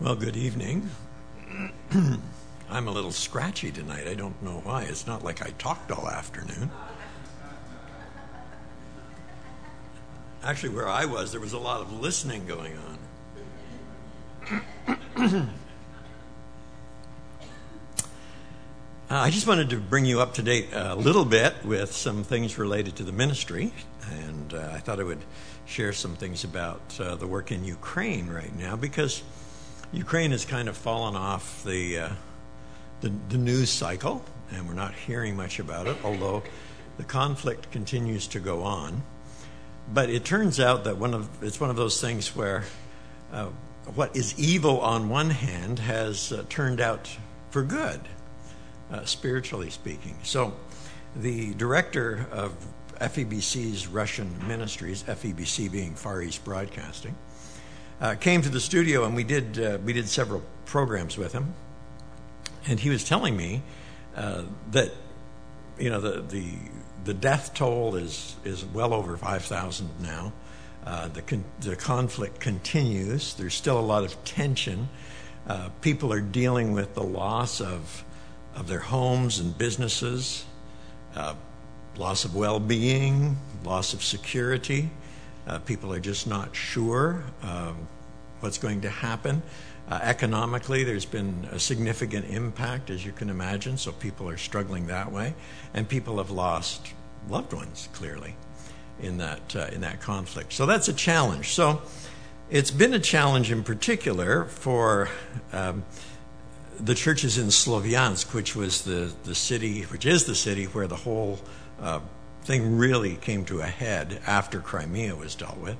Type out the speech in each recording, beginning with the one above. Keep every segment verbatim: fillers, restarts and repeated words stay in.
Well, good evening. I'm a little scratchy tonight. I don't know why. It's not like I talked all afternoon. Actually, where I was, there was a lot of listening going on. uh, I just wanted to bring you up to date a little bit with some things related to the ministry, and uh, I thought I would share some things about uh, the work in Ukraine right now, because Ukraine has kind of fallen off the, uh, the the news cycle, and we're not hearing much about it, although the conflict continues to go on. But it turns out that one of it's one of those things where uh, what is evil on one hand has uh, turned out for good, uh, spiritually speaking. So the director of F E B C's Russian ministries, F E B C being Far East Broadcasting, uh, came to the studio, and we did uh, we did several programs with him. And he was telling me uh, that you know the the the death toll is is well over five thousand now. Uh, the con- the conflict continues. There's still a lot of tension. Uh, people are dealing with the loss of of their homes and businesses, uh, loss of well-being, loss of security. Uh, people are just not sure um, what's going to happen. Uh, economically, there's been a significant impact, as you can imagine, so people are struggling that way. And people have lost loved ones, clearly, in that uh, in that conflict. So that's a challenge. So it's been a challenge in particular for um, the churches in Sloviansk, which was the, the city, which is the city where the whole uh, thing really came to a head after Crimea was dealt with.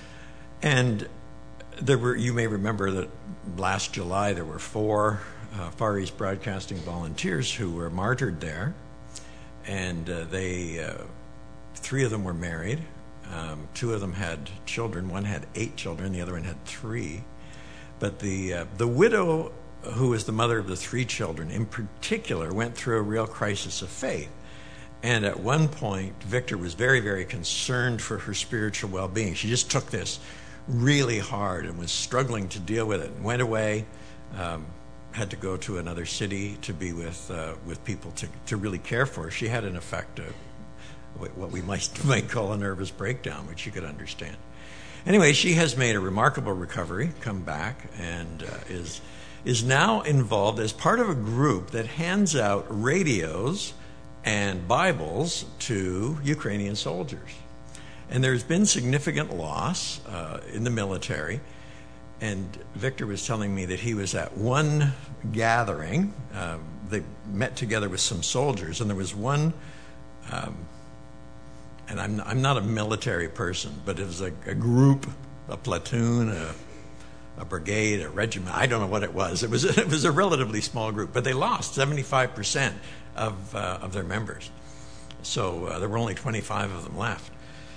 And there were, you may remember that last July there were four uh, Far East Broadcasting volunteers who were martyred there, and uh, they, uh, three of them were married, um, two of them had children, one had eight children, the other one had three, but the uh, the widow who was the mother of the three children in particular went through a real crisis of faith. And at one point, Victor was very, very concerned for her spiritual well-being. She just took this really hard and was struggling to deal with it. Went away, um, had to go to another city to be with uh, with people to, to really care for her. She had, in effect, a, what we might, might call a nervous breakdown, which you could understand. Anyway, she has made a remarkable recovery, come back, and uh, is is now involved as part of a group that hands out radios and Bibles to Ukrainian soldiers. And there's been significant loss uh, in the military. And Victor was telling me that he was at one gathering. Um, they met together with some soldiers, and there was one, um, and I'm, I'm not a military person, but it was a, a group, a platoon, a, a brigade, a regiment. I don't know what it was. It was it was a relatively small group, but they lost seventy-five percent of uh, of their members. So uh, there were only twenty-five of them left.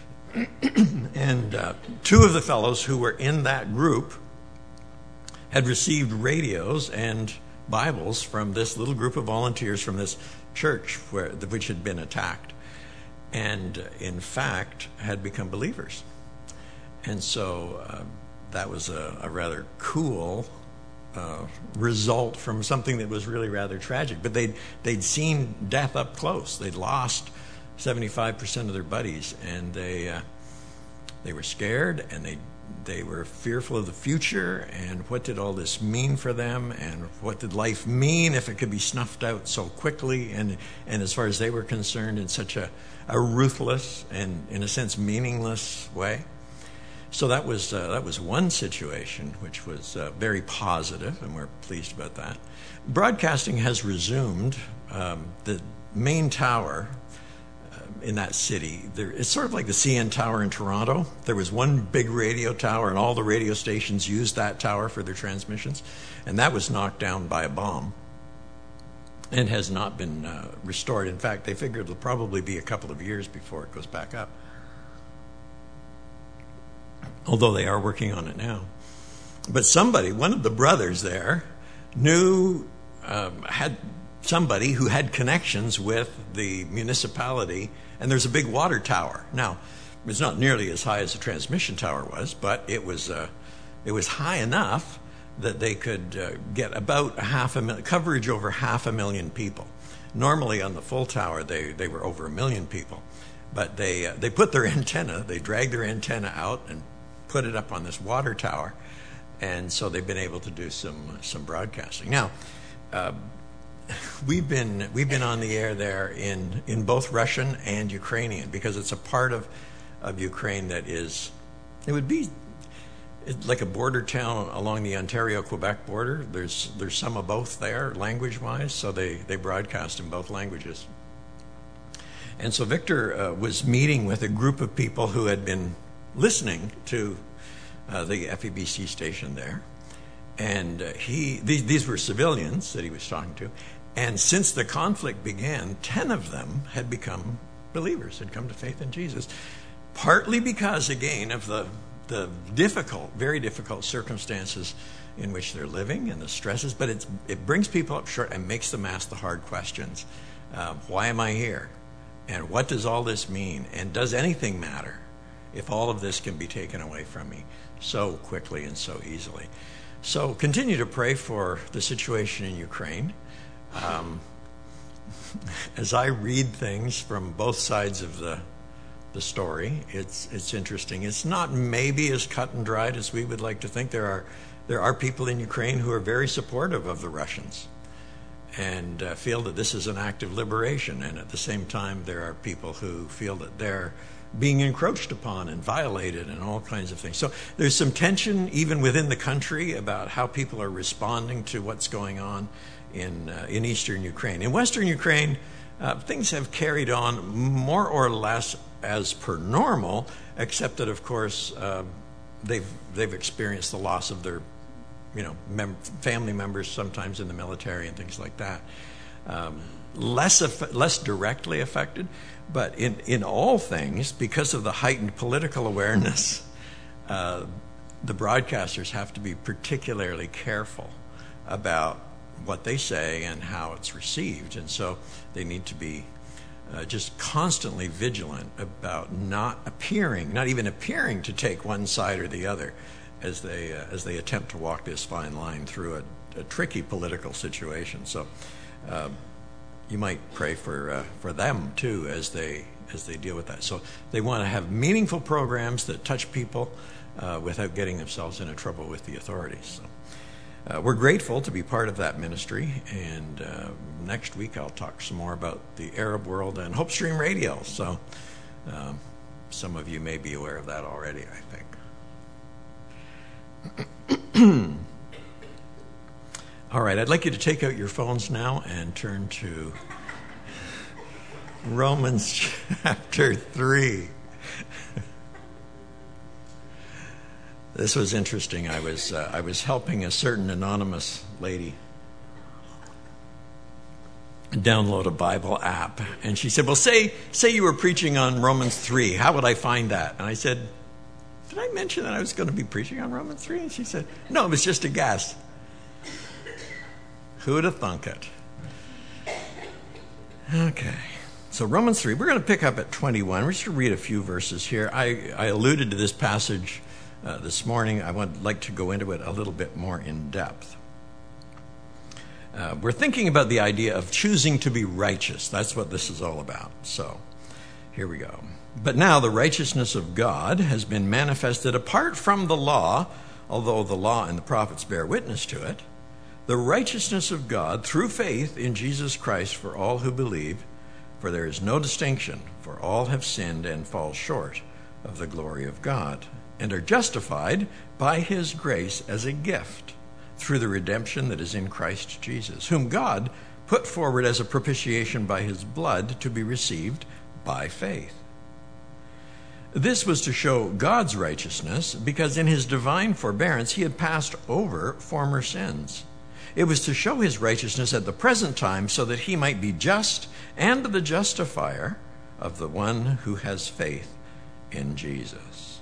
And uh, two of the fellows who were in that group had received radios and Bibles from this little group of volunteers from this church where which had been attacked, and uh, in fact had become believers. And so uh, that was a, a rather cool uh, result from something that was really rather tragic. But they'd, they'd seen death up close. They'd lost seventy-five percent of their buddies, and they uh, they were scared, and they they were fearful of the future, and what did all this mean for them, and what did life mean if it could be snuffed out so quickly, and and as far as they were concerned, in such a, a ruthless and, in a sense, meaningless way. So that was uh, that was one situation, which was uh, very positive, and we're pleased about that. Broadcasting has resumed. Um, the main tower in that city, there, it's sort of like the C N Tower in Toronto. There was one big radio tower, and all the radio stations used that tower for their transmissions, and that was knocked down by a bomb and has not been uh, restored. In fact, they figure it'll probably be a couple of years before it goes back up, although they are working on it now. But somebody, one of the brothers there, knew, um, had somebody who had connections with the municipality, and there's a big water tower. Now, it's not nearly as high as the transmission tower was, but it was uh, it was high enough that they could uh, get about half a mil- coverage over half a million people. Normally on the full tower, they, they were over a million people. But they uh, they put their antenna, they dragged their antenna out and put it up on this water tower. And so they've been able to do some some broadcasting. Now, uh, we've been we've been on the air there in, in both Russian and Ukrainian, because it's a part of, of Ukraine that is, it would be like a border town along the Ontario-Quebec border. There's there's some of both there, language-wise, so they, they broadcast in both languages. And so Victor uh, was meeting with a group of people who had been listening to uh, the F E B C station there. And uh, he these, these were civilians that he was talking to. And since the conflict began, ten of them had become believers, had come to faith in Jesus. Partly because, again, of the the difficult, very difficult circumstances in which they're living and the stresses, but it's, it brings people up short and makes them ask the hard questions. Uh, why am I here? And what does all this mean? And does anything matter if all of this can be taken away from me so quickly and so easily? So continue to pray for the situation in Ukraine. Um, as I read things from both sides of the the story, it's it's interesting. It's not maybe as cut and dried as we would like to think. There are there are people in Ukraine who are very supportive of the Russians and uh, feel that this is an act of liberation, and at the same time there are people who feel that they're being encroached upon and violated and all kinds of things. So there's some tension even within the country about how people are responding to what's going on in uh, in eastern Ukraine. In western Ukraine, uh, things have carried on more or less as per normal, except that, of course, uh, they've they've experienced the loss of their, you know, mem- family members, sometimes in the military and things like that. Um, less aff- less directly affected, but in in all things, because of the heightened political awareness, uh, the broadcasters have to be particularly careful about what they say and how it's received, and so they need to be Uh, just constantly vigilant about not appearing, not even appearing to take one side or the other as they uh, as they attempt to walk this fine line through a, a tricky political situation. So uh, you might pray for uh, for them too as they as they deal with that. So they want to have meaningful programs that touch people uh, without getting themselves into trouble with the authorities. So. Uh, we're grateful to be part of that ministry, and uh, next week I'll talk some more about the Arab world and Hope Stream Radio. So um, some of you may be aware of that already, I think. All right, I'd like you to take out your phones now and turn to Romans chapter three. This was interesting. I was uh, I was helping a certain anonymous lady download a Bible app, and she said, "Well, say say you were preaching on Romans three. How would I find that?" And I said, "Did I mention that I was going to be preaching on Romans three?" And she said, "No, it was just a guess." Who'd have thunk it? Okay. So Romans three, we're going to pick up at twenty-one. We're just going to read a few verses here. I, I alluded to this passage uh, this morning. I would like to go into it a little bit more in depth. Uh, we're thinking about the idea of choosing to be righteous. That's what this is all about. So here we go. But now the righteousness of God has been manifested apart from the law, although the law and the prophets bear witness to it. The righteousness of God through faith in Jesus Christ for all who believe, for there is no distinction, for all have sinned and fall short of the glory of God, and are justified by his grace as a gift through the redemption that is in Christ Jesus, whom God put forward as a propitiation by his blood to be received by faith. This was to show God's righteousness, because in his divine forbearance he had passed over former sins. It was to show his righteousness at the present time, so that he might be just and the justifier of the one who has faith in Jesus.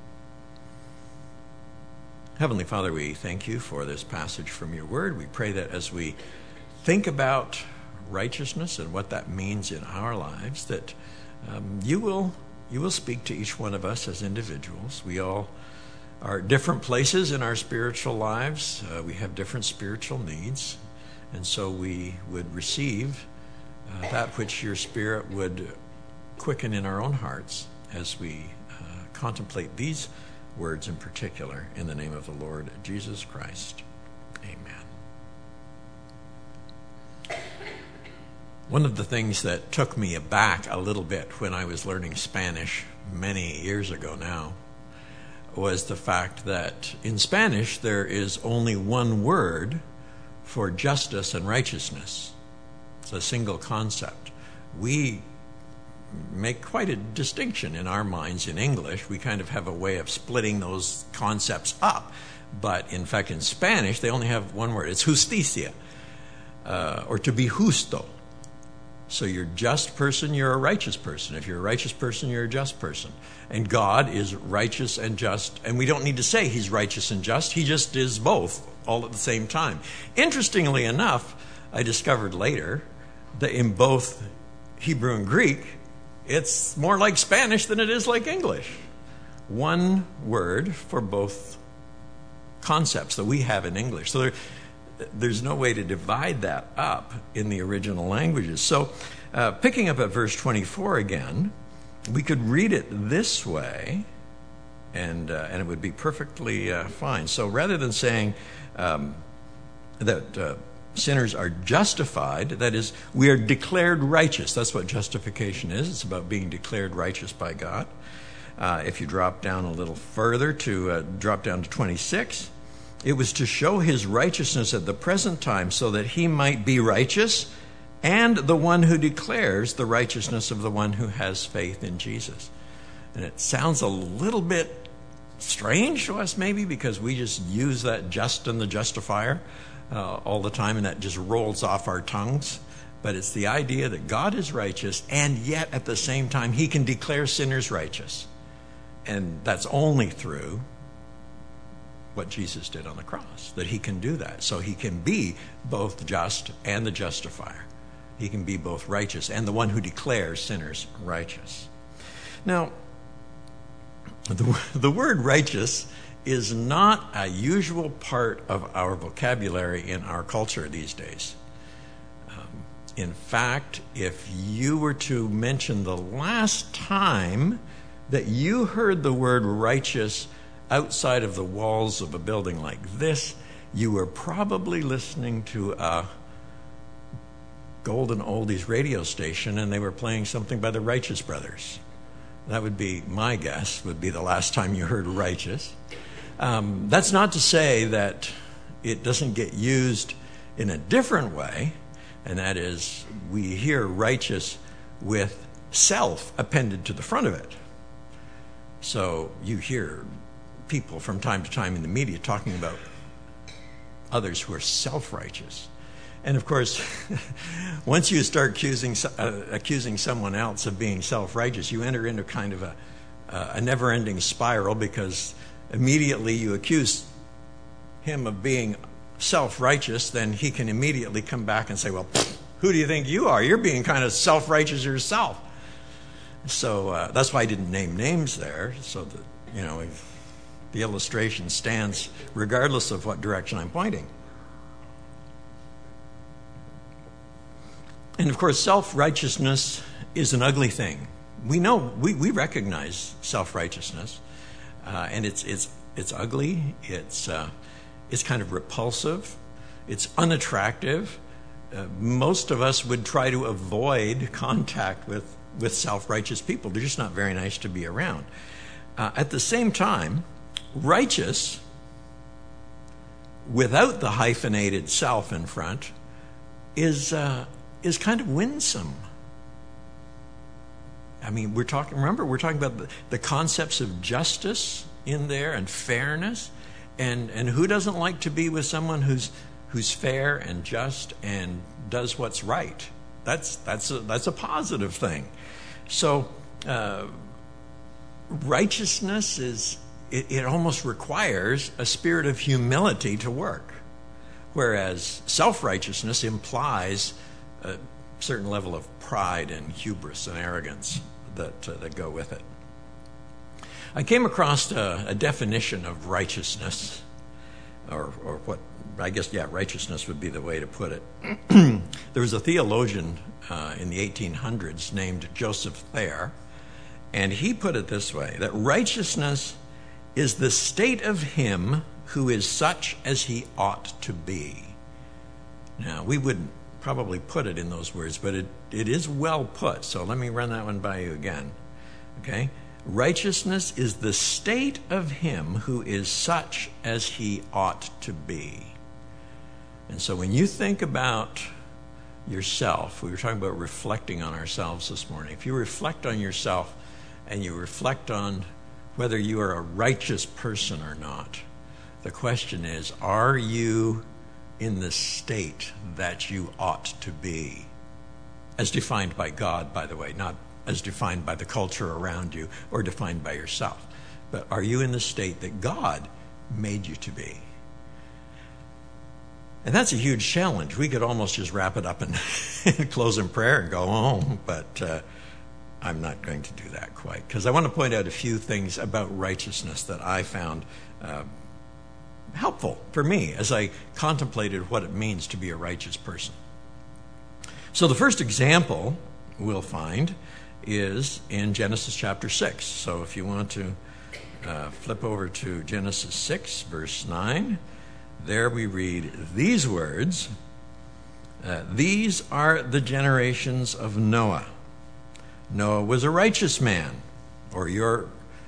Heavenly Father, we thank you for this passage from your word. We pray that as we think about righteousness and what that means in our lives, that um, you will you will speak to each one of us as individuals. We all are different places in our spiritual lives. Uh, we have different spiritual needs. And so we would receive uh, that which your Spirit would quicken in our own hearts as we uh, contemplate these words in particular, in the name of the Lord Jesus Christ. Amen. One of the things that took me aback a little bit when I was learning Spanish many years ago now was the fact that in Spanish there is only one word for justice and righteousness. It's a single concept. We make quite a distinction in our minds in English. We kind of have a way of splitting those concepts up. But in fact, in Spanish, they only have one word. It's justicia, uh, or to be justo. So you're a just person, you're a righteous person. If you're a righteous person, you're a just person. And God is righteous and just. And we don't need to say he's righteous and just. He just is both, all at the same time. Interestingly enough, I discovered later that in both Hebrew and Greek, it's more like Spanish than it is like English. One word for both concepts that we have in English. So there, there's no way to divide that up in the original languages. So uh, picking up at verse twenty-four again, we could read it this way, and uh, and it would be perfectly uh, fine. So rather than saying um, that uh, sinners are justified, that is, we are declared righteous. That's what justification is. It's about being declared righteous by God. Uh, if you drop down a little further to uh, drop down to twenty-six, it was to show his righteousness at the present time so that he might be righteous and the one who declares the righteousness of the one who has faith in Jesus. And it sounds a little bit strange to us maybe because we just use that just and the justifier uh, all the time, and that just rolls off our tongues. But it's the idea that God is righteous, and yet at the same time he can declare sinners righteous. And that's only through what Jesus did on the cross, that he can do that. So he can be both just and the justifier. He can be both righteous and the one who declares sinners righteous. Now, the, the word righteous is not a usual part of our vocabulary in our culture these days. Um, in fact, if you were to mention the last time that you heard the word righteous outside of the walls of a building like this, you were probably listening to a golden oldies radio station, and they were playing something by the Righteous Brothers. That would be my guess, would be the last time you heard righteous. Um, that's not to say that it doesn't get used in a different way, and that is we hear righteous with self appended to the front of it. So you hear people from time to time in the media talking about others who are self-righteous. And of course, once you start accusing uh, accusing someone else of being self-righteous, you enter into kind of a, uh, a never-ending spiral, because immediately you accuse him of being self-righteous, then he can immediately come back and say, well, who do you think you are? You're being kind of self-righteous yourself. So uh, that's why I didn't name names there, so that, you know, if the illustration stands regardless of what direction I'm pointing. And of course, self-righteousness is an ugly thing. We know, we, we recognize self-righteousness, uh, and it's it's it's ugly. It's uh, it's kind of repulsive. It's unattractive. Uh, most of us would try to avoid contact with, with self-righteous people. They're just not very nice to be around. Uh, at the same time, righteous, without the hyphenated self in front, is uh, is kind of winsome. I mean, we're talking, remember, we're talking about the, the concepts of justice in there and fairness. And and who doesn't like to be with someone who's who's fair and just and does what's right? That's that's a, that's a positive thing. So uh, righteousness is it, it almost requires a spirit of humility to work, whereas self-righteousness implies a certain level of pride and hubris and arrogance that uh, that go with it. I came across a, a definition of righteousness, or, or what, I guess, yeah, righteousness would be the way to put it. There was a theologian uh, in the eighteen hundreds named Joseph Thayer, and he put it this way, that righteousness is the state of him who is such as he ought to be. Now, we wouldn't probably put it in those words, but it, it is well put, so let me run that one by you again. Okay? Righteousness is the state of him who is such as he ought to be. And so when you think about yourself, we were talking about reflecting on ourselves this morning. If you reflect on yourself and you reflect on whether you are a righteous person or not, the question is, are you in the state that you ought to be? As defined by God, by the way, not as defined by the culture around you or defined by yourself. But are you in the state that God made you to be? And that's a huge challenge. We could almost just wrap it up and, and close in prayer and go home, but uh, I'm not going to do that quite, because I want to point out a few things about righteousness that I found uh, helpful for me as I contemplated what it means to be a righteous person. So the first example we'll find is in Genesis chapter six. So if you want to uh, flip over to Genesis six, verse nine, there we read these words, uh, these are the generations of Noah. Noah was a righteous man, or your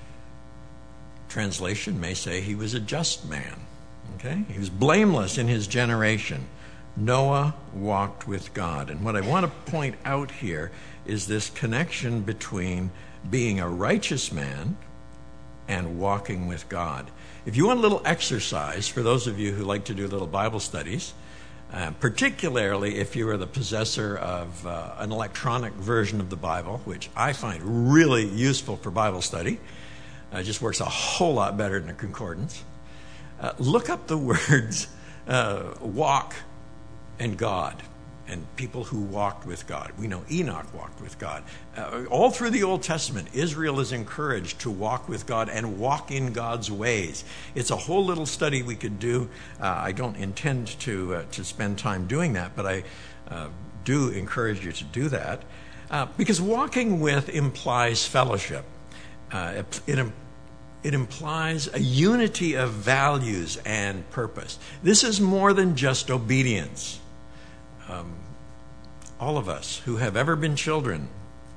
translation may say he was a just man. Okay? He was blameless in his generation. Noah walked with God. And what I want to point out here is this connection between being a righteous man and walking with God. If you want a little exercise, for those of you who like to do little Bible studies, uh, particularly if you are the possessor of uh, an electronic version of the Bible, which I find really useful for Bible study, uh, it just works a whole lot better than a concordance. Uh, look up the words uh, walk and God, and people who walked with God. We know Enoch walked with God. Uh, all through the Old Testament, Israel is encouraged to walk with God and walk in God's ways. It's a whole little study we could do. Uh, I don't intend to uh, to spend time doing that, but I uh, do encourage you to do that, uh, because walking with implies fellowship. Uh, it, it It implies a unity of values and purpose. This is more than just obedience. Um, all of us who have ever been children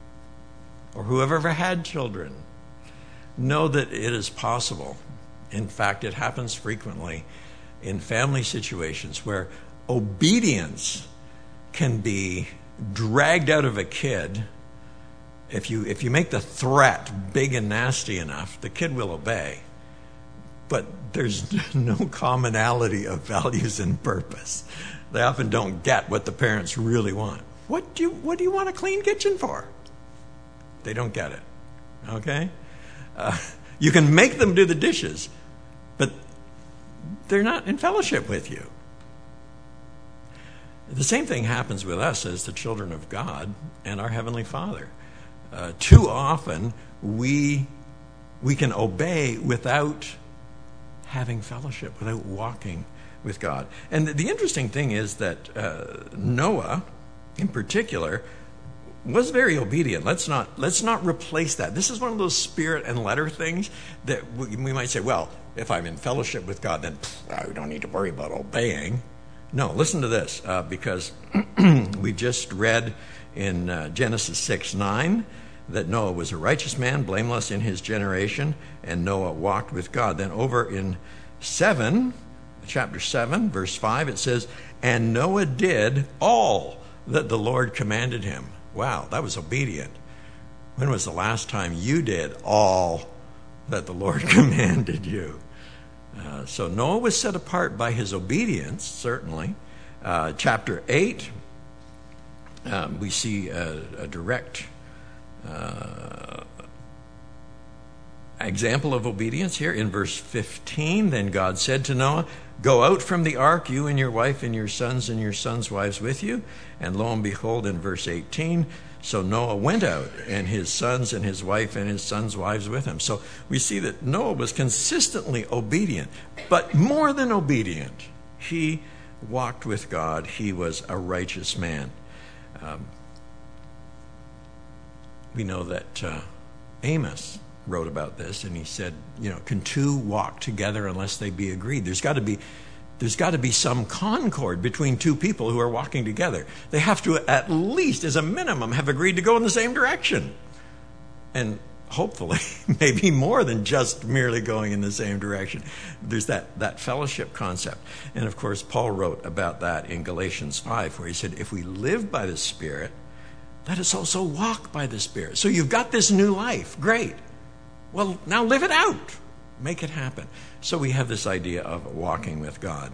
or who have ever had children know that it is possible. In fact, it happens frequently in family situations where obedience can be dragged out of a kid. If you if you make the threat big and nasty enough, the kid will obey. But there's no commonality of values and purpose. They often don't get what the parents really want. What do you what do you want a clean kitchen for? They don't get it. Okay? Uh, you can make them do the dishes, but they're not in fellowship with you. The same thing happens with us as the children of God and our Heavenly Father. Uh, too often we we can obey without having fellowship, without walking with God. And the, the interesting thing is that uh, Noah, in particular, was very obedient. Let's not let's not replace that. This is one of those spirit and letter things that we, we might say, well, if I'm in fellowship with God, then pff, I don't need to worry about obeying. No, listen to this, uh, because we just read in uh, Genesis six nine that Noah was a righteous man, blameless in his generation, and Noah walked with God. Then over in seven, chapter seven, verse five, it says, and Noah did all that the Lord commanded him. Wow, that was obedient. When was the last time you did all that the Lord commanded you? Uh, so Noah was set apart by his obedience, certainly. Uh, chapter eight, um, we see a, a direct uh, example of obedience here in verse fifteen. Then God said to Noah, go out from the ark, you and your wife and your sons and your sons' wives with you. And lo and behold, in verse eighteen, So Noah went out, and his sons and his wife and his sons' wives with him. So we see that Noah was consistently obedient, but more than obedient. He walked with God. He was a righteous man. Um, we know that uh, Amos wrote about this, and he said, you know, can two walk together unless they be agreed? There's got to be There's got to be some concord between two people who are walking together. They have to, at least as a minimum, have agreed to go in the same direction. And hopefully, maybe more than just merely going in the same direction. There's that, that fellowship concept. And of course, Paul wrote about that in Galatians five, where he said, if we live by the Spirit, let us also walk by the Spirit. So you've got this new life. Great. Well, now live it out. Make it happen. So we have this idea of walking with God.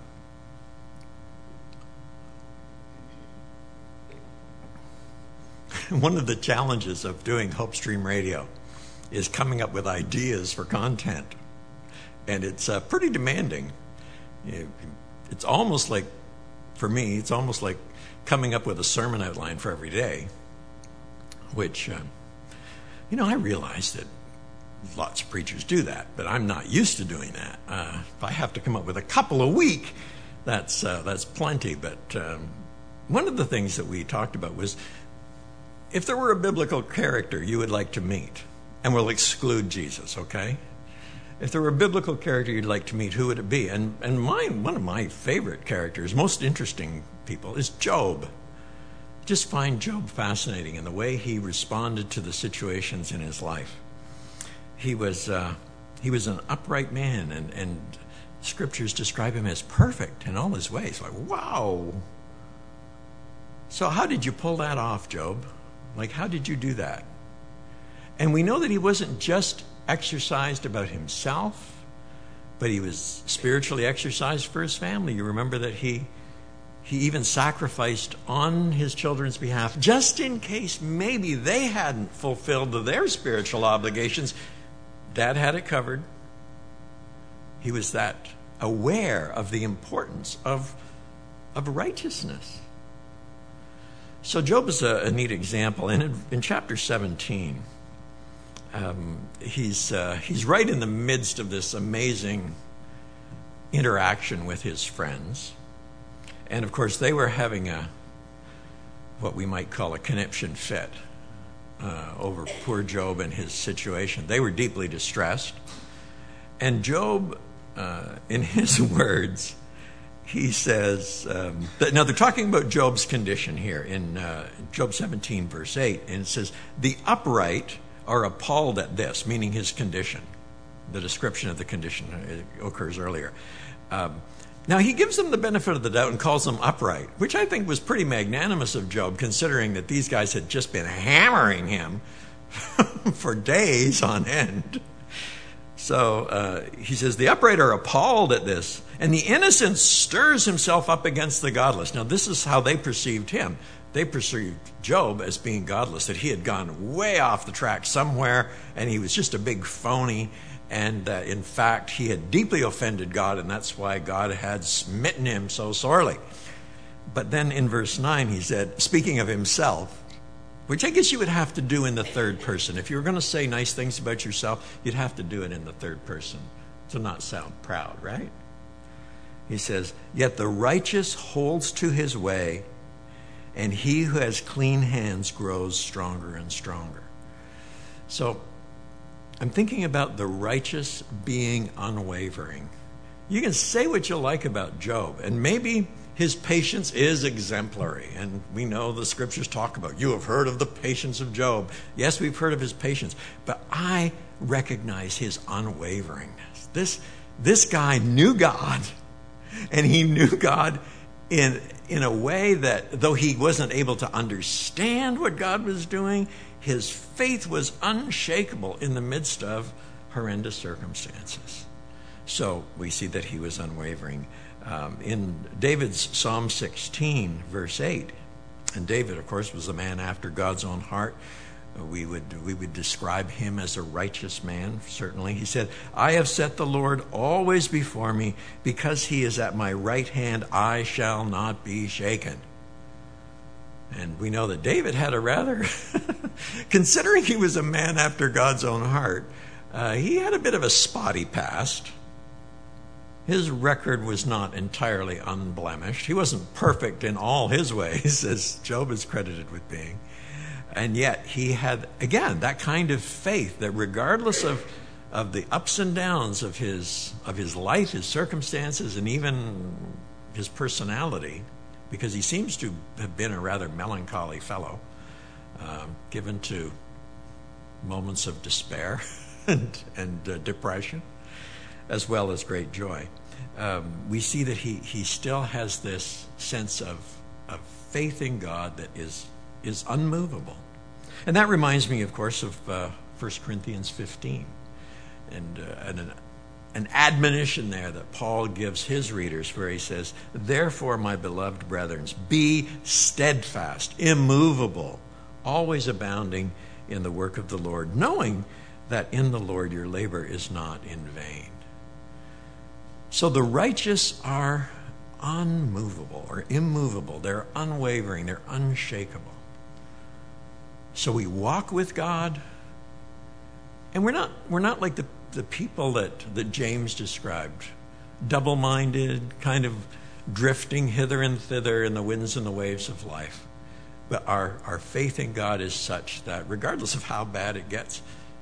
One of the challenges of doing Hope Stream Radio is coming up with ideas for content. And it's uh, pretty demanding. It's almost like, for me, it's almost like coming up with a sermon outline for every day, which, uh, you know, I realize that lots of preachers do that, but I'm not used to doing that. Uh, if I have to come up with a couple a week, that's uh, that's plenty. But um, one of the things that we talked about was, if there were a biblical character you would like to meet, and we'll exclude Jesus, okay? If there were a biblical character you'd like to meet, who would it be? And and mine, one of my favorite characters, most interesting people, is Job. Just find Job fascinating in the way he responded to the situations in his life. He was uh, he was an upright man, and, and scriptures describe him as perfect in all his ways. Like, wow. So how did you pull that off, Job? Like, how did you do that? And we know that he wasn't just exercised about himself, but he was spiritually exercised for his family. You remember that he he even sacrificed on his children's behalf, just in case maybe they hadn't fulfilled their spiritual obligations. Dad had it covered. He was that aware of the importance of, of righteousness. So Job is a, a neat example. And in, in chapter seventeen, um, he's uh, he's right in the midst of this amazing interaction with his friends. And of course, they were having a what we might call a conniption fit Uh, over poor Job and his situation. They were deeply distressed. And Job, uh, in his words, he says, um, that, now they're talking about Job's condition here in uh, Job seventeen, verse eight, and it says, the upright are appalled at this, meaning his condition. The description of the condition occurs earlier. Um, Now, he gives them the benefit of the doubt and calls them upright, which I think was pretty magnanimous of Job, considering that these guys had just been hammering him for days on end. So uh, he says, the upright are appalled at this, and the innocent stirs himself up against the godless. Now, this is how they perceived him. They perceived Job as being godless, that he had gone way off the track somewhere, and he was just a big phony. And uh, in fact, he had deeply offended God, and that's why God had smitten him so sorely. But then in verse nine, he said, speaking of himself, which I guess you would have to do in the third person. If you were going to say nice things about yourself, you'd have to do it in the third person to not sound proud, right? He says, yet the righteous holds to his way, and he who has clean hands grows stronger and stronger. So I'm thinking about the righteous being unwavering. You can say what you like about Job, and maybe his patience is exemplary. And we know the scriptures talk about, you have heard of the patience of Job. Yes, we've heard of his patience, but I recognize his unwaveringness. This, this guy knew God, and he knew God in, in a way that, though he wasn't able to understand what God was doing, his faith was unshakable in the midst of horrendous circumstances. So we see that he was unwavering. Um, in David's Psalm sixteen, verse eight, and David, of course, was a man after God's own heart. We would we would describe him as a righteous man, certainly. He said, I have set the Lord always before me. Because he is at my right hand, I shall not be shaken. And we know that David had a rather, considering he was a man after God's own heart, uh, he had a bit of a spotty past. His record was not entirely unblemished. He wasn't perfect in all his ways, as Job is credited with being. And yet he had, again, that kind of faith that regardless of, of the ups and downs of his, of his life, his circumstances, and even his personality, because he seems to have been a rather melancholy fellow, uh, given to moments of despair and, and uh, depression, as well as great joy. Um, we see that he, he still has this sense of, of faith in God that is, is unmovable. And that reminds me, of course, of uh, First Corinthians fifteen, and, uh, and an An admonition there that Paul gives his readers, where he says, "Therefore, my beloved brethren, be steadfast, immovable, always abounding in the work of the Lord, knowing that in the Lord your labor is not in vain." So the righteous are unmovable or immovable. They're unwavering. They're unshakable. So we walk with God, and we're not we're not like the the people that, that James described, double-minded, kind of drifting hither and thither in the winds and the waves of life. But our, our faith in God is such that regardless of how bad it gets,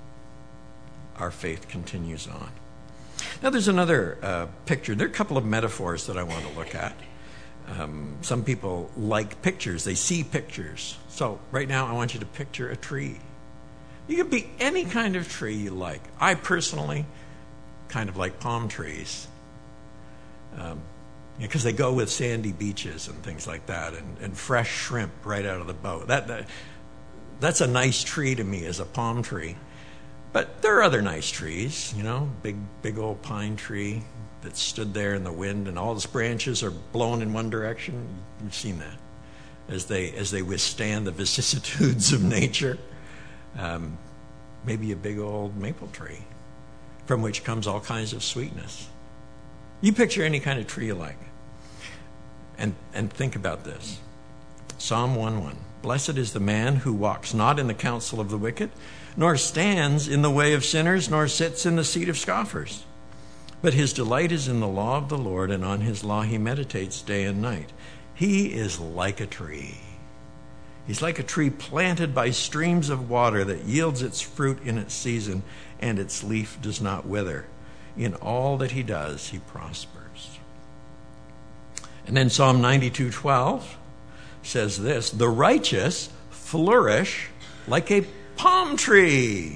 our faith continues on. Now there's another uh, picture. There are a couple of metaphors that I want to look at. Um, some people like pictures. They see pictures. So right now I want you to picture a tree. You can be any kind of tree you like. I personally kind of like palm trees, um, because they go with sandy beaches and things like that, and, and fresh shrimp right out of the boat. That, that that's a nice tree to me, as a palm tree. But there are other nice trees, you know, big big old pine tree that stood there in the wind, and all its branches are blown in one direction. You've seen that as they as they withstand the vicissitudes of nature. Um, maybe a big old maple tree from which comes all kinds of sweetness. You picture any kind of tree you like. And, and think about this. Psalm one one. "Blessed is the man who walks not in the counsel of the wicked, nor stands in the way of sinners, nor sits in the seat of scoffers. But his delight is in the law of the Lord, and on his law he meditates day and night. He is like a tree. He's like a tree planted by streams of water that yields its fruit in its season, and its leaf does not wither. In all that he does, he prospers." And then Psalm ninety-two twelve says this, "The righteous flourish like a palm tree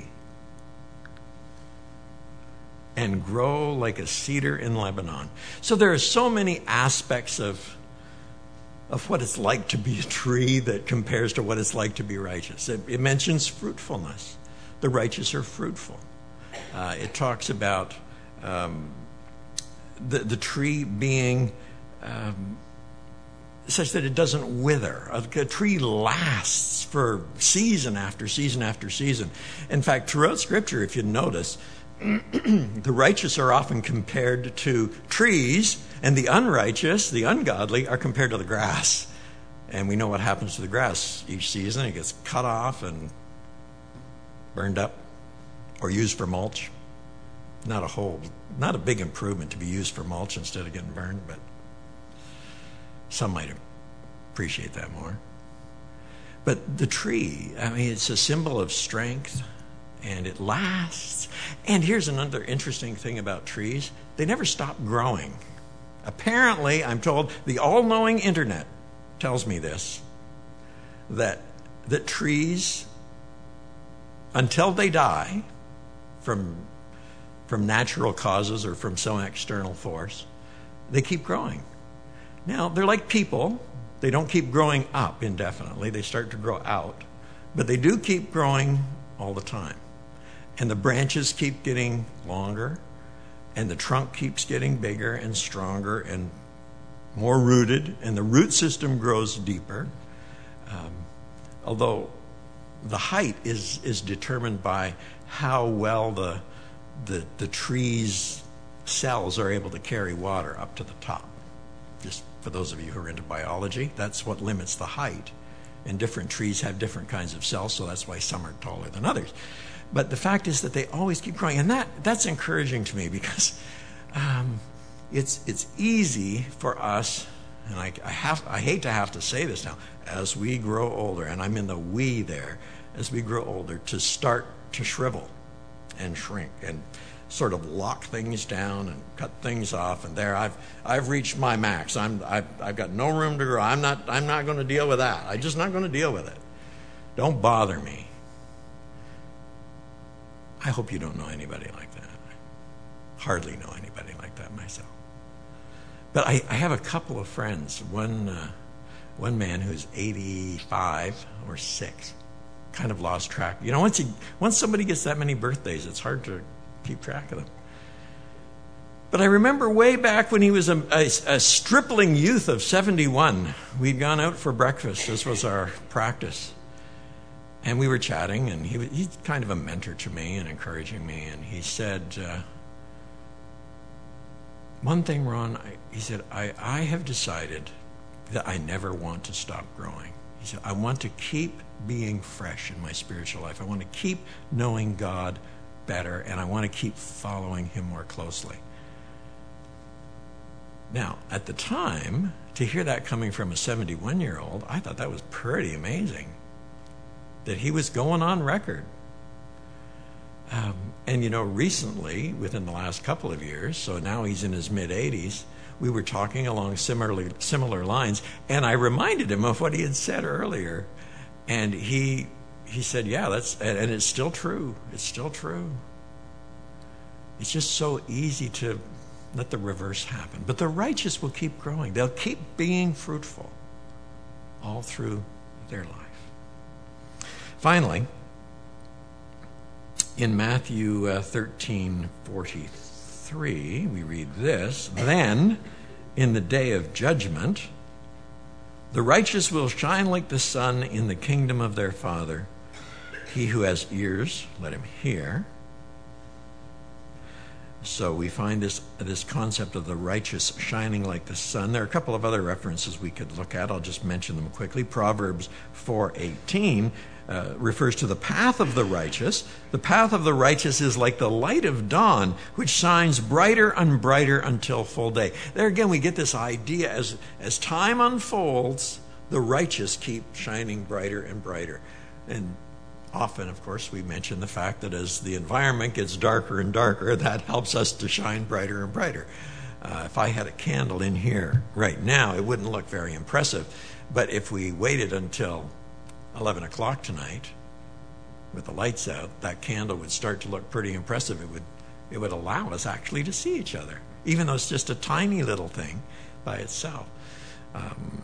and grow like a cedar in Lebanon." So there are so many aspects of of what it's like to be a tree that compares to what it's like to be righteous. It, it mentions fruitfulness. The righteous are fruitful. Uh, it talks about um, the, the tree being um, such that it doesn't wither. A, a tree lasts for season after season after season. In fact, throughout Scripture, if you notice, the righteous are often compared to trees, and the unrighteous, the ungodly, are compared to the grass. And we know what happens to the grass each season. It gets cut off and burned up or used for mulch. Not a whole, not a big improvement to be used for mulch instead of getting burned, but some might appreciate that more. But the tree, I mean, it's a symbol of strength, and it lasts. And here's another interesting thing about trees. They never stop growing. Apparently, I'm told, the all-knowing internet tells me this, that, that trees, until they die from, from natural causes or from some external force, they keep growing. Now, they're like people. They don't keep growing up indefinitely. They start to grow out. But they do keep growing all the time. And the branches keep getting longer, and the trunk keeps getting bigger and stronger and more rooted, and the root system grows deeper. Um, although the height is, is determined by how well the, the, the tree's cells are able to carry water up to the top. Just for those of you who are into biology, that's what limits the height and different trees have different kinds of cells, so that's why some are taller than others. But the fact is that they always keep growing, and that that's encouraging to me, because um, it's it's easy for us, and I, I have I hate to have to say this now, as we grow older, and I'm in the we there, as we grow older, to start to shrivel and shrink and sort of lock things down and cut things off. And there, I've I've reached my max. I'm I've, I've got no room to grow. I'm not I'm not going to deal with that. I'm just not going to deal with it. Don't bother me. I hope you don't know anybody like that. I hardly know anybody like that myself. But I, I have a couple of friends. One uh, one man who's eighty-five or six, kind of lost track. You know, once you once somebody gets that many birthdays, it's hard to keep track of them. But I remember way back when he was a, a, a stripling youth of seventy-one, we'd gone out for breakfast. This was our practice. And we were chatting, and he was, he's kind of a mentor to me and encouraging me. And he said, uh, one thing, Ron, I, he said, I, I have decided that I never want to stop growing. He said, I want to keep being fresh in my spiritual life. I want to keep knowing God better, and I want to keep following him more closely. Now, at the time, to hear that coming from a seventy-one-year-old, I thought that was pretty amazing, that he was going on record. Um, and, you know, recently, within the last couple of years, so now he's in his mid-eighties, we were talking along similarly, similar lines, and I reminded him of what he had said earlier. And he he said, yeah, that's, and, and it's still true. It's still true. It's just so easy to let the reverse happen. But the righteous will keep growing. They'll keep being fruitful all through their life. Finally, in Matthew uh, thirteen forty-three, we read this, then in the day of judgment, the righteous will shine like the sun in the kingdom of their Father. He who has ears, let him hear. So we find this this concept of the righteous shining like the sun. There are a couple of other references we could look at. I'll just mention them quickly. Proverbs four eighteen uh, refers to the path of the righteous. The path of the righteous is like the light of dawn, which shines brighter and brighter until full day. There again, we get this idea as as time unfolds, the righteous keep shining brighter and brighter. And often, of course, we mention the fact that as the environment gets darker and darker, that helps us to shine brighter and brighter. Uh, if I had a candle in here right now, it wouldn't look very impressive. But if we waited until eleven o'clock tonight with the lights out, that candle would start to look pretty impressive. It would, it would allow us actually to see each other, even though it's just a tiny little thing by itself. Um,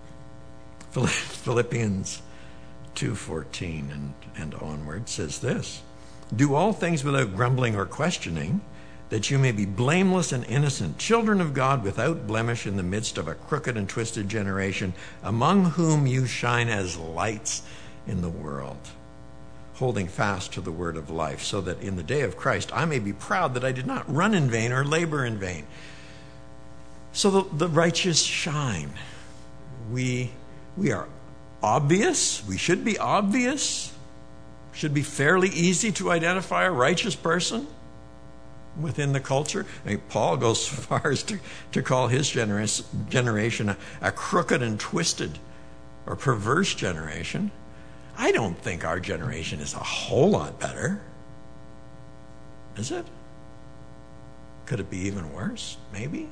Philippians two fourteen and, and onward says this, do all things without grumbling or questioning, that you may be blameless and innocent, children of God without blemish in the midst of a crooked and twisted generation, among whom you shine as lights in the world, holding fast to the word of life, so that in the day of Christ I may be proud that I did not run in vain or labor in vain. So the, the righteous shine. We, we are obvious. We should be obvious. Should be fairly easy to identify a righteous person within the culture. I mean, Paul goes so far as to, to call his generous, generation a, a crooked and twisted or perverse generation. I don't think our generation is a whole lot better. Is it? Could it be even worse? Maybe.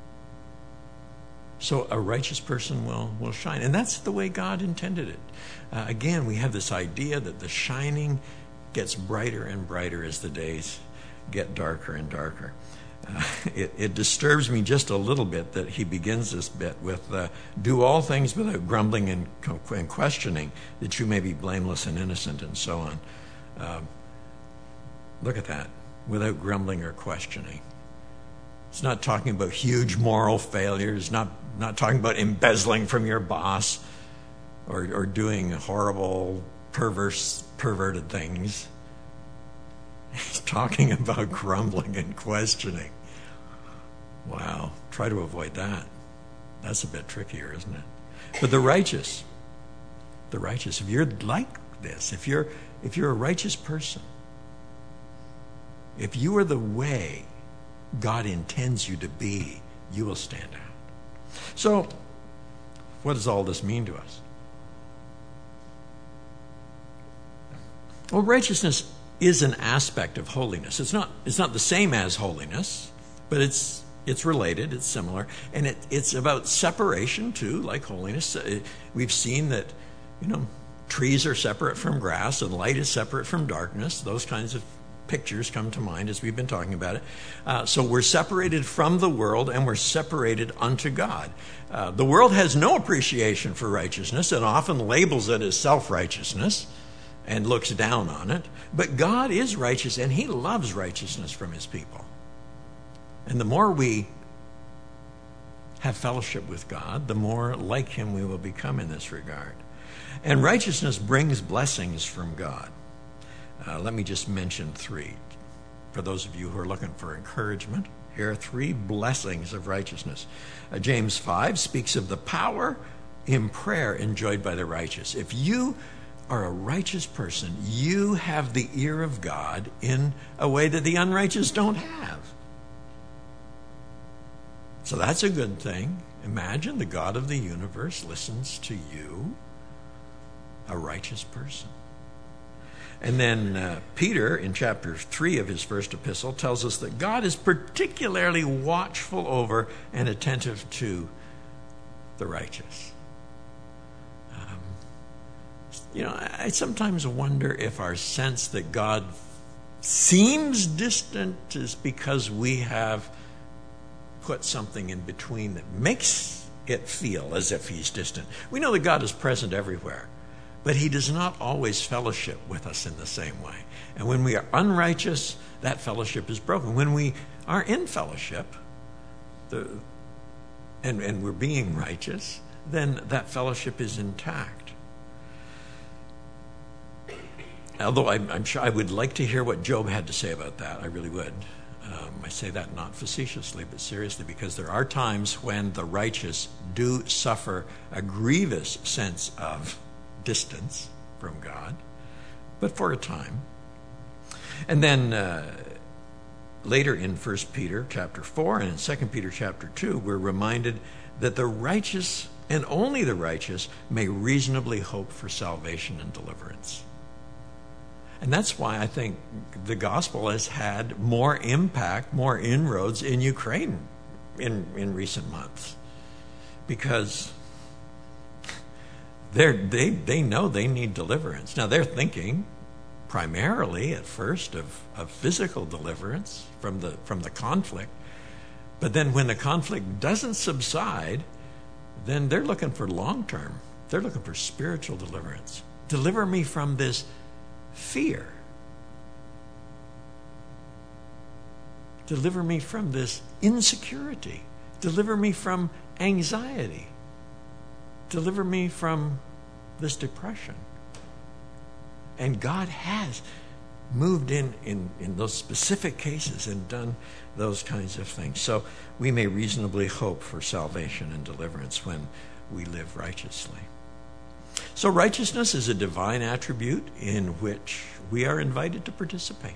So a righteous person will, will shine. And that's the way God intended it. Uh, again, we have this idea that the shining gets brighter and brighter as the days get darker and darker. Uh, it, it disturbs me just a little bit that he begins this bit with, uh, do all things without grumbling and, and questioning, that you may be blameless and innocent, and so on. Uh, look at that, without grumbling or questioning. It's not talking about huge moral failures, not not talking about embezzling from your boss or, or doing horrible, perverse, perverted things. He's talking about grumbling and questioning. Wow, try to avoid that. That's a bit trickier, isn't it? But the righteous, the righteous, if you're like this, if you're if you're a righteous person, if you are the way God intends you to be, you will stand out. So, what does all this mean to us? Well, righteousness is an aspect of holiness. It's not it's not the same as holiness, but it's it's related, it's similar, and it, it's about separation too, like holiness. We've seen that, you know, trees are separate from grass and light is separate from darkness. Those kinds of pictures come to mind as we've been talking about it. Uh, so we're separated from the world and we're separated unto God. Uh, the world has no appreciation for righteousness and often labels it as self-righteousness and looks down on it. But God is righteous and he loves righteousness from his people. And the more we have fellowship with God, the more like him we will become in this regard. And righteousness brings blessings from God. Uh, let me just mention three. For those of you who are looking for encouragement, here are three blessings of righteousness. Uh, James five speaks of the power in prayer enjoyed by the righteous. If you are a righteous person, you have the ear of God in a way that the unrighteous don't have. So that's a good thing. Imagine the God of the universe listens to you, a righteous person. And then uh, Peter, in chapter three of his first epistle, tells us that God is particularly watchful over and attentive to the righteous. Um, you know, I, I sometimes wonder if our sense that God seems distant is because we have put something in between that makes it feel as if he's distant. We know that God is present everywhere, but he does not always fellowship with us in the same way. And when we are unrighteous, that fellowship is broken. When we are in fellowship, the, and, and we're being righteous, then that fellowship is intact. Although I'm, I'm sure I would like to hear what Job had to say about that. I really would. Um, I say that not facetiously, but seriously, because there are times when the righteous do suffer a grievous sense of distance from God, but for a time. And then uh, later in First Peter chapter four and in Second Peter chapter two, we're reminded that the righteous, and only the righteous, may reasonably hope for salvation and deliverance. And that's why I think the gospel has had more impact, more inroads in Ukraine in, in recent months. Because they're, they they know they need deliverance. Now, they're thinking primarily at first of, of physical deliverance from the from the conflict. But then when the conflict doesn't subside, then they're looking for long-term. They're looking for spiritual deliverance. Deliver me from this fear. Deliver me from this insecurity. Deliver me from anxiety. Deliver me from this depression. And God has moved in, in, in those specific cases and done those kinds of things. So we may reasonably hope for salvation and deliverance when we live righteously. So righteousness is a divine attribute in which we are invited to participate.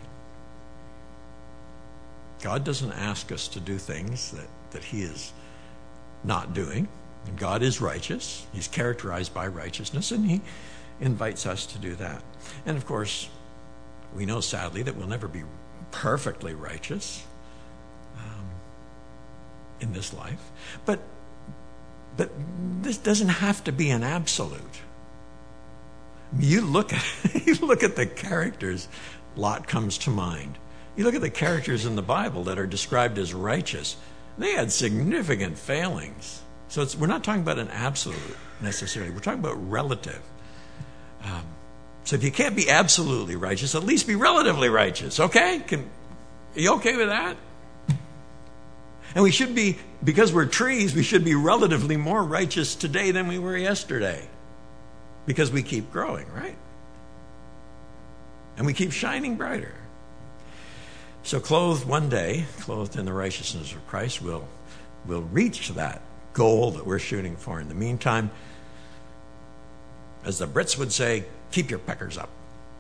God doesn't ask us to do things that, that he is not doing. And God is righteous. He's characterized by righteousness, and he invites us to do that. And of course, we know sadly that we'll never be perfectly righteous um, in this life. But, but this doesn't have to be an absolute. You look at you look at the characters, Lot comes to mind. You look at the characters in the Bible that are described as righteous. They had significant failings. So it's, we're not talking about an absolute necessarily. We're talking about relative. Um, so if you can't be absolutely righteous, at least be relatively righteous. Okay? Can, are you okay with that? And we should be, because we're trees, we should be relatively more righteous today than we were yesterday. Because we keep growing, right? And we keep shining brighter. So clothed one day, clothed in the righteousness of Christ, we'll, we'll reach that goal that we're shooting for. In the meantime, as the Brits would say, keep your peckers up.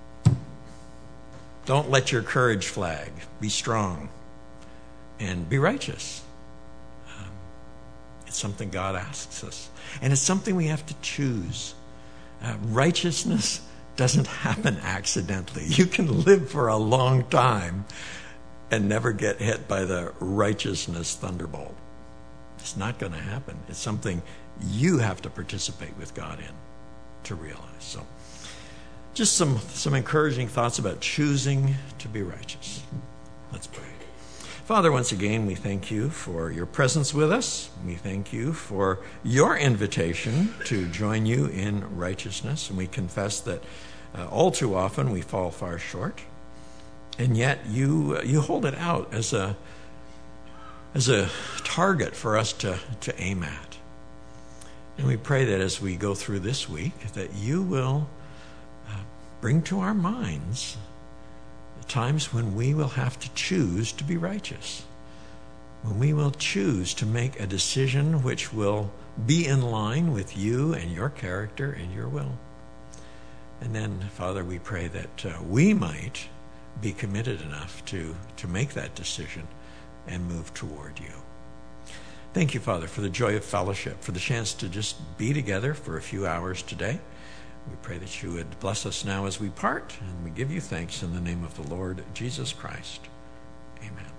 Don't let your courage flag. Be strong and be righteous. Um, it's something God asks us. And it's something we have to choose. Uh, righteousness doesn't happen accidentally. You can live for a long time and never get hit by the righteousness thunderbolt. It's not going to happen. It's something you have to participate with God in to realize. So, just some, some encouraging thoughts about choosing to be righteous. Let's pray. Father, once again, we thank you for your presence with us. We thank you for your invitation to join you in righteousness. And we confess that uh, all too often we fall far short. And yet you uh, you hold it out as a as a target for us to, to aim at. And we pray that as we go through this week, that you will uh, bring to our minds the times when we will have to choose to be righteous, when we will choose to make a decision which will be in line with you and your character and your will. And then, Father, we pray that uh, we might be committed enough to, to make that decision and move toward you. Thank you, Father, for the joy of fellowship, for the chance to just be together for a few hours today. We pray that you would bless us now as we part, and we give you thanks in the name of the Lord Jesus Christ. Amen.